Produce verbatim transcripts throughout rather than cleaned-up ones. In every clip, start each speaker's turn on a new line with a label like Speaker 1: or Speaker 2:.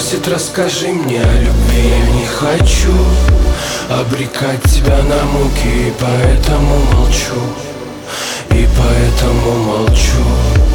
Speaker 1: просит, расскажи мне о любви. Я не хочу обрекать тебя на муки, и поэтому молчу, и поэтому молчу.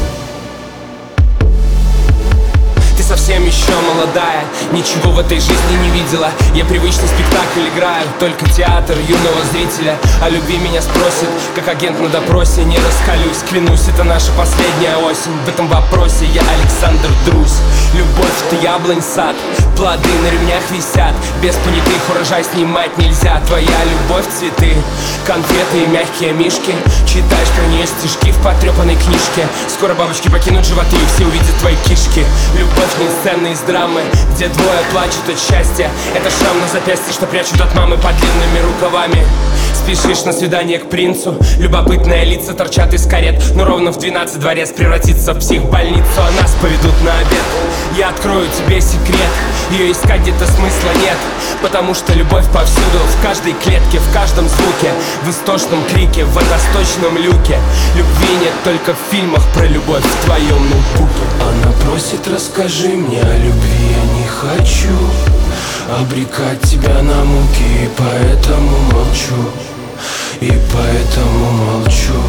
Speaker 2: Совсем еще молодая, ничего в этой жизни не видела. Я привычный спектакль играю, только театр юного зрителя. О любви меня спросят, как агент на допросе. Не раскалюсь, клянусь, это наша последняя осень. В этом вопросе я Александр Друзь. Любовь — это яблонь сад, плоды на ремнях висят. Без понятых урожай снимать нельзя. Твоя любовь — цветы, конфеты и мягкие мишки. Читаешь про нее стишки в потрепанной книжке. Скоро бабочки покинут животы, и все увидят твои кишки. Любовь — сцены из драмы, где двое плачут от счастья. Это шрам на запястье, что прячут от мамы под длинными рукавами. Спешишь на свидание к принцу, любопытные лица торчат из карет. Но ровно в двенадцать дворец превратится в психбольницу, а нас поведут на обед. Я открою тебе секрет, ее искать где-то смысла нет, потому что любовь повсюду, в каждой клетке, в каждом звуке, в истошном крике, в водосточном люке. Любви нет только в фильмах про любовь в твоем ноутбуке.
Speaker 1: Она просит, расскажи мне о любви. Я не хочу обрекать тебя на муки, и поэтому молчу, и поэтому молчу.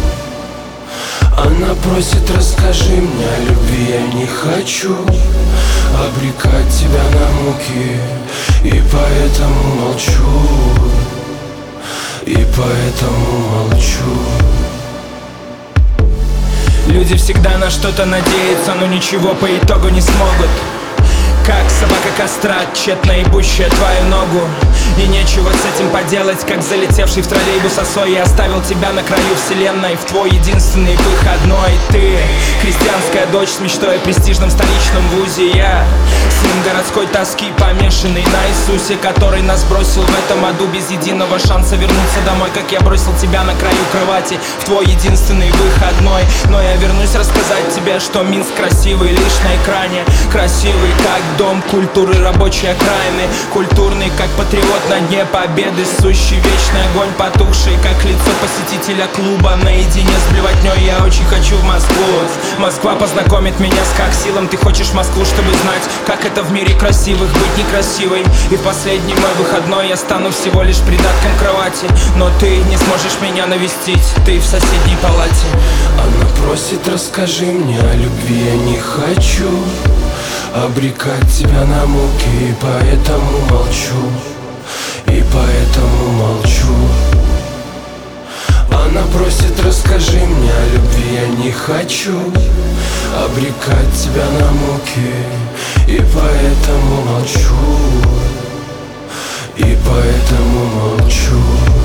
Speaker 1: Она просит, расскажи мне о любви. Я не хочу обрекать тебя на муки, и поэтому молчу, и поэтому молчу.
Speaker 2: Люди всегда на что-то надеются, но ничего по итогу не смогут. Как собака кастра, тщетно ебущая твою ногу. И нечего с этим поделать, как залетевший в троллейбус осой. Я оставил тебя на краю вселенной, в твой единственный выходной. Ты крестьянская дочь с мечтой о престижном столичном вузе. Я сын городской тоски, помешанный на Иисусе, который нас бросил в этом аду без единого шанса вернуться домой. Как я бросил тебя на краю кровати, в твой единственный выходной. Но я вернусь рассказать тебе, что Минск красивый лишь на экране. Красивый как дом культуры рабочей окраины, культурный как патриот на дне победы, сущий вечный огонь, потухший как лицо посетителя клуба. Наедине с блевотней я очень хочу в Москву. Москва познакомит меня с как силам. Ты хочешь Москву, чтобы знать, как это в мире красивых быть некрасивой. И в последний мой выходной я стану всего лишь придатком кровати. Но ты не сможешь меня навестить, ты в соседней палате.
Speaker 1: Она просит, расскажи мне о любви. Я не хочу обрекать тебя на муки, и поэтому молчу, и поэтому молчу. Она просит, расскажи мне о любви. Я не хочу обрекать тебя на муки, и поэтому молчу, и поэтому молчу.